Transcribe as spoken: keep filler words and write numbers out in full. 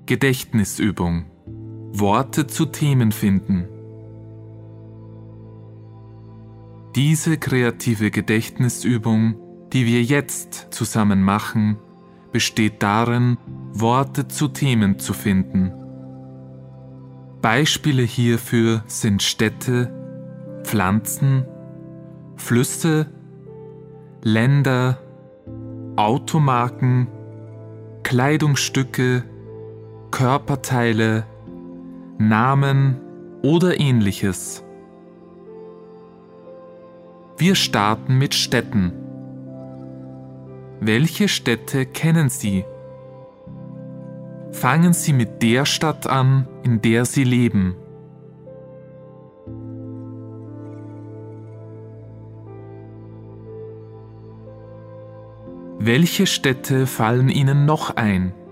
Gedächtnisübung. Worte zu Themen finden. Diese kreative Gedächtnisübung, die wir jetzt zusammen machen, besteht darin, Worte zu Themen zu finden. Beispiele hierfür sind Städte, Pflanzen, Flüsse, Länder, Automarken, Kleidungsstücke, Körperteile, Namen oder Ähnliches. Wir starten mit Städten. Welche Städte kennen Sie? Fangen Sie mit der Stadt an, in der Sie leben. Welche Städte fallen Ihnen noch ein?